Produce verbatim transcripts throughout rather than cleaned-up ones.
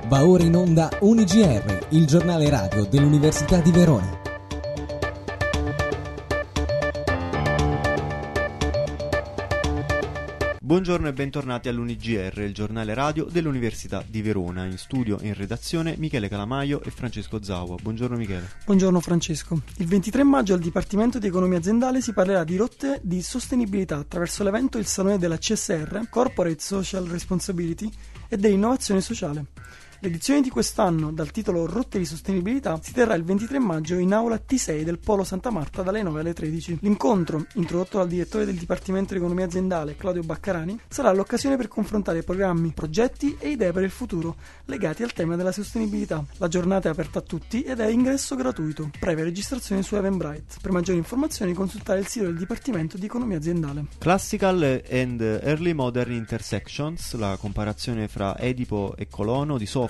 Va ora in onda U N I G R, il giornale radio dell'Università di Verona. Buongiorno e bentornati all'U N I G R, il giornale radio dell'Università di Verona. In studio e in redazione Michele Calamaio e Francesco Zaua. Buongiorno Michele. Buongiorno Francesco. Il ventitré maggio al Dipartimento di Economia Aziendale si parlerà di rotte di sostenibilità attraverso l'evento Il Salone della C S R, Corporate Social Responsibility, e dell'innovazione sociale. L'edizione di quest'anno, dal titolo Rotte di sostenibilità, si terrà il ventitré maggio in aula T sei del Polo Santa Marta dalle nove alle tredici. L'incontro, introdotto dal direttore del Dipartimento di Economia Aziendale, Claudio Baccarani, sarà l'occasione per confrontare programmi, progetti e idee per il futuro legati al tema della sostenibilità. La giornata è aperta a tutti ed è ingresso gratuito, previa registrazione su Eventbrite. Per maggiori informazioni consultare il sito del Dipartimento di Economia Aziendale. Classical and Early Modern Intersections, la comparazione fra Edipo e Colono di Sofocle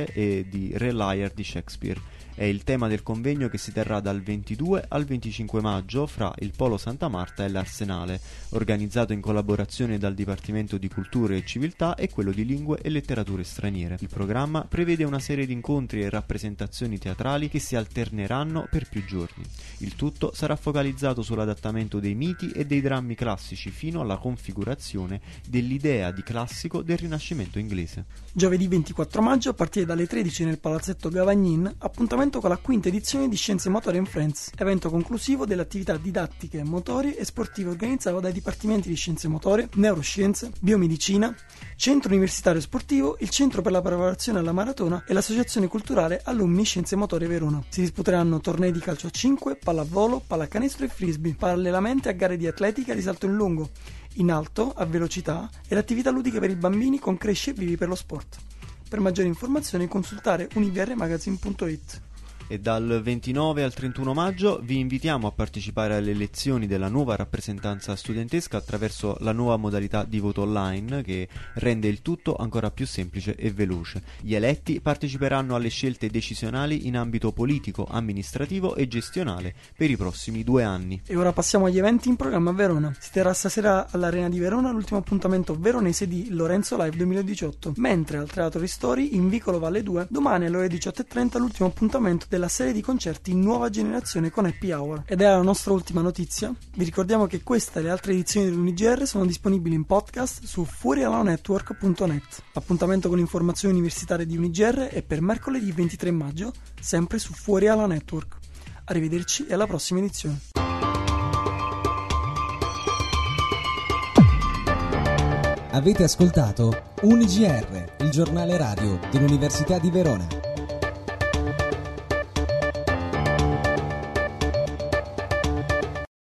e di Re Lear di Shakespeare. È il tema del convegno che si terrà dal ventidue al venticinque maggio fra il Polo Santa Marta e l'Arsenale, organizzato in collaborazione dal Dipartimento di Cultura e Civiltà e quello di Lingue e Letterature Straniere. Il programma prevede una serie di incontri e rappresentazioni teatrali che si alterneranno per più giorni. Il tutto sarà focalizzato sull'adattamento dei miti e dei drammi classici fino alla configurazione dell'idea di classico del Rinascimento inglese. Giovedì ventiquattro maggio, a partire dalle tredici nel Palazzetto Gavagnin, appuntamento con la quinta edizione di Scienze Motorie and Friends, evento conclusivo delle attività didattiche, motorie e sportive organizzato dai dipartimenti di Scienze Motorie, Neuroscienze, Biomedicina, Centro Universitario Sportivo, il Centro per la Preparazione alla Maratona e l'Associazione Culturale Alumni Scienze Motorie Verona. Si disputeranno tornei di calcio a cinque, pallavolo, pallacanestro e frisbee, parallelamente a gare di atletica e di salto in lungo, in alto, a velocità e attività ludiche per i bambini con Cresci e Vivi per lo Sport. Per maggiori informazioni consultare univrmagazine punto it. E dal ventinove al trentuno maggio vi invitiamo a partecipare alle elezioni della nuova rappresentanza studentesca attraverso la nuova modalità di voto online che rende il tutto ancora più semplice e veloce. Gli eletti parteciperanno alle scelte decisionali in ambito politico, amministrativo e gestionale per i prossimi due anni. E ora passiamo agli eventi in programma a Verona. Si terrà stasera all'Arena di Verona l'ultimo appuntamento veronese di Lorenzo Live duemiladiciotto, mentre al Teatro Ristori in Vicolo Valle due domani alle ore diciotto e trenta l'ultimo appuntamento della serie di concerti Nuova Generazione con Happy Hour. Ed è la nostra ultima notizia. Vi ricordiamo che questa e le altre edizioni dell'U N I G R sono disponibili in podcast su fuorialanetwork punto net. L'appuntamento con informazioni universitarie di U N I G R è per mercoledì ventitré maggio, sempre su Fuori alla Network. Arrivederci e alla prossima edizione. Avete ascoltato U N I G R, il giornale radio dell'Università di Verona.